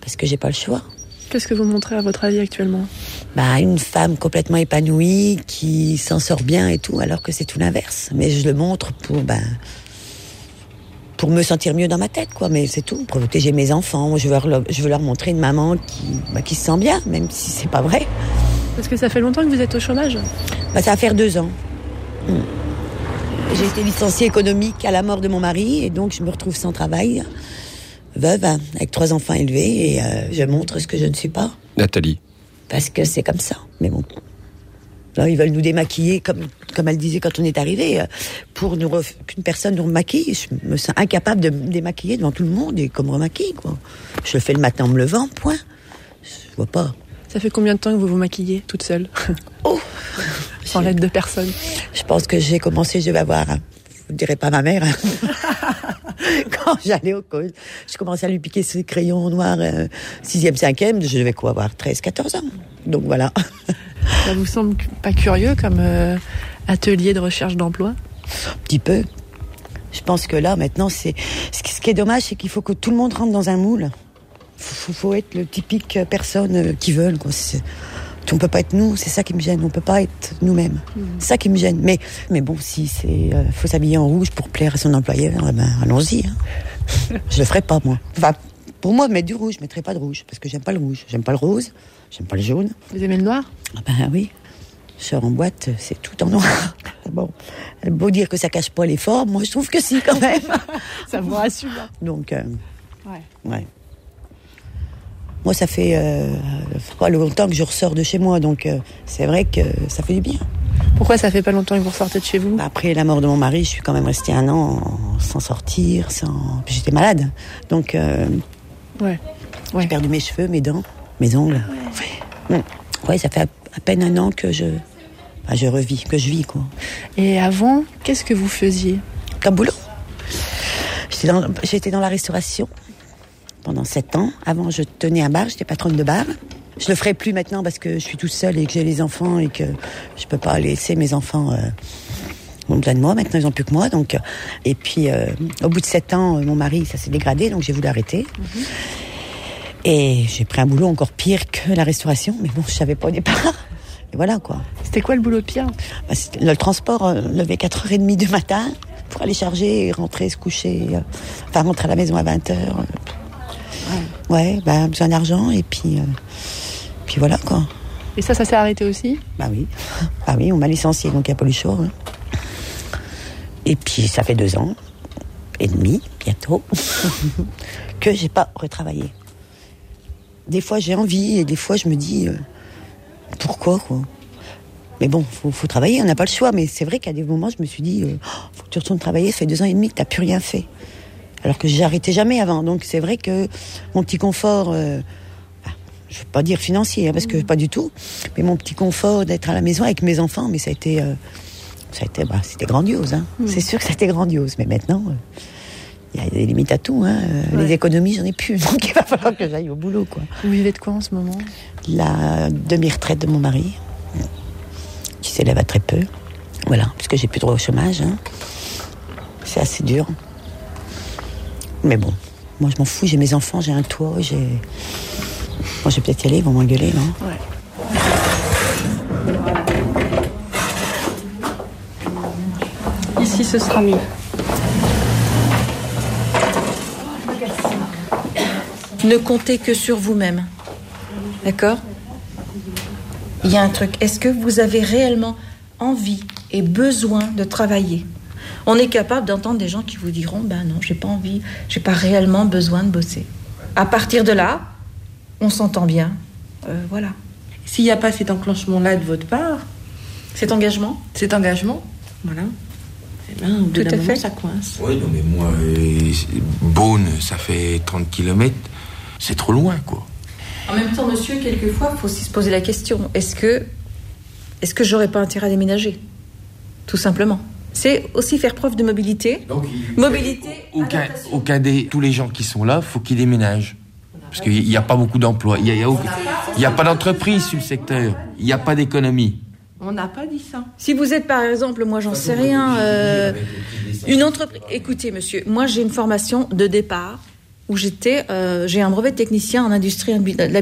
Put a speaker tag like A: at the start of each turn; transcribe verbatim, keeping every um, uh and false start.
A: parce que j'ai pas le choix.
B: Qu'est-ce que vous montrez à votre avis actuellement ?
A: Bah, une femme complètement épanouie, qui s'en sort bien et tout, alors que c'est tout l'inverse. Mais je le montre pour, bah, pour me sentir mieux dans ma tête, quoi. Mais c'est tout, pour protéger mes enfants. Je veux leur, je veux leur montrer une maman qui, bah, qui se sent bien, même si c'est pas vrai.
B: Parce que ça fait longtemps que vous êtes au chômage ?
A: Bah, ça va faire deux ans. Mmh. J'ai été licenciée économique à la mort de mon mari, et donc je me retrouve sans travail. Veuve, avec trois enfants élevés, et euh, je montre ce que je ne suis pas.
C: Nathalie.
A: Parce que c'est comme ça, mais bon. Là, ils veulent nous démaquiller, comme, comme elle disait quand on est arrivé, pour nous ref... qu'une personne nous remaquille. Je me sens incapable de me démaquiller devant tout le monde et qu'on me remaquille, quoi. Je le fais le matin en me levant, point. Je vois pas.
B: Ça fait combien de temps que vous vous maquillez toute seule ?
A: Oh
B: Sans l'aide de personne.
A: Je pense que j'ai commencé, je vais avoir... Hein. Je ne dirais pas ma mère. Quand j'allais au collège, je commençais à lui piquer ses crayons noirs, euh, sixième, cinquième, je devais quoi avoir treize, quatorze ans. Donc voilà.
B: Ça vous semble pas curieux comme euh, atelier de recherche d'emploi ?
A: Un petit peu. Je pense que là, maintenant, c'est... Ce qui est dommage, c'est qu'il faut que tout le monde rentre dans un moule. Il faut, faut être le typique personne qui veulent, quoi. C'est... On peut pas être nous, c'est ça qui me gêne. On peut pas être nous-mêmes. Mmh. C'est ça qui me gêne. Mais, mais bon, si c'est, euh, faut s'habiller en rouge pour plaire à son employeur, eh ben, allons-y. Hein. Je le ferai pas, moi. Enfin, pour moi, mettre du rouge, je mettrai pas de rouge parce que j'aime pas le rouge, j'aime pas le rose, j'aime pas le jaune.
B: Vous aimez le noir ?
A: Ah ben oui. Je sors en boîte, c'est tout en noir. Bon, beau dire que ça cache pas les formes, moi je trouve que si quand même.
B: Ça vous rassure.
A: Donc, euh,
B: ouais.
A: ouais. Moi, ça fait euh, pas longtemps que je ressors de chez moi, donc euh, c'est vrai que ça fait du bien.
B: Pourquoi ça fait pas longtemps que vous ressortez de chez vous ?
A: Après la mort de mon mari, je suis quand même restée un an sans sortir, sans... Puis j'étais malade, donc euh,
B: ouais. Ouais.
A: J'ai perdu mes cheveux, mes dents, mes ongles. Ouais, ouais. Ouais, ça fait à, à peine un an que je, enfin, je revis, que je vis, quoi.
B: Et avant, qu'est-ce que vous faisiez ?
A: Comme boulot. J'étais dans, j'étais dans la restauration. Pendant sept ans. Avant, je tenais un bar, j'étais patronne de bar. Je le ferai plus maintenant parce que je suis toute seule et que j'ai les enfants et que je peux pas laisser mes enfants euh, ont besoin de moi. Maintenant, ils ont plus que moi. Donc, et puis, euh, au bout de sept ans, mon mari, ça s'est dégradé, donc j'ai voulu arrêter. Mm-hmm. Et j'ai pris un boulot encore pire que la restauration, mais bon, je savais pas au départ. Et voilà, quoi.
B: C'était quoi le boulot de pire ?
A: Bah, c'était le transport, euh, lever quatre heures trente du matin pour aller charger et rentrer, se coucher. Euh, enfin, rentrer à la maison à vingt heures. Euh, Ouais, bah, besoin d'argent et puis, euh, puis voilà, quoi.
B: Et ça, ça s'est arrêté aussi ?
A: Bah oui, bah oui, on m'a licencié, donc il n'y a pas eu le choix. Hein. Et puis ça fait deux ans et demi, bientôt, que j'ai pas retravaillé. Des fois j'ai envie et des fois je me dis, euh, pourquoi, quoi. Mais bon, faut, faut travailler, on n'a pas le choix. Mais c'est vrai qu'à des moments, je me suis dit, euh, faut que tu retournes travailler, ça fait deux ans et demi que tu n'as plus rien fait. Alors que j'arrêtais jamais avant. Donc c'est vrai que mon petit confort, euh, je ne veux pas dire financier, hein, parce que pas du tout, mais mon petit confort d'être à la maison avec mes enfants, mais ça a été, euh, ça a été bah, c'était grandiose. Hein. Mmh. C'est sûr que c'était grandiose. Mais maintenant, il euh, y a des limites à tout. Hein. Ouais. Les économies, j'en ai plus. Donc il va falloir que j'aille au boulot, quoi.
B: Vous vivez de quoi en ce moment ?
A: La demi-retraite de mon mari, qui s'élève à très peu. Voilà, puisque j'ai plus droit au chômage. Hein. C'est assez dur. Mais bon, moi je m'en fous, j'ai mes enfants, j'ai un toit, j'ai... Moi je vais peut-être y aller, ils vont m'engueuler, non ?
B: Ouais. Ici ce sera mieux.
D: Ne comptez que sur vous-même. D'accord ? Il y a un truc, est-ce que vous avez réellement envie et besoin de travailler ? On est capable d'entendre des gens qui vous diront « Ben non, j'ai pas envie, j'ai pas réellement besoin de bosser. » À partir de là, on s'entend bien. Euh, voilà.
E: S'il n'y a pas cet enclenchement-là de votre part,
D: cet engagement,
E: cet engagement, voilà, eh ben, au bout d'un moment, ça coince.
F: Oui, non, mais moi, euh, Beaune, ça fait trente kilomètres, c'est trop loin, quoi.
D: En même temps, monsieur, quelquefois, il faut aussi se poser la question, est-ce que, est-ce que j'aurais pas intérêt à déménager ? Tout simplement. C'est aussi faire preuve de mobilité.
F: Donc,
D: mobilité,
F: au, cas, au cas des tous les gens qui sont là, il faut qu'ils déménagent. Parce qu'il n'y a pas beaucoup d'emplois. Il n'y a, a, a pas d'entreprise sur le secteur. Il n'y a pas d'économie.
E: On n'a pas dit ça.
D: Si vous êtes, par exemple, moi, j'en sais rien, euh, une entreprise... Écoutez, monsieur, moi, j'ai une formation de départ où j'étais, euh, j'ai un brevet de technicien en industrie de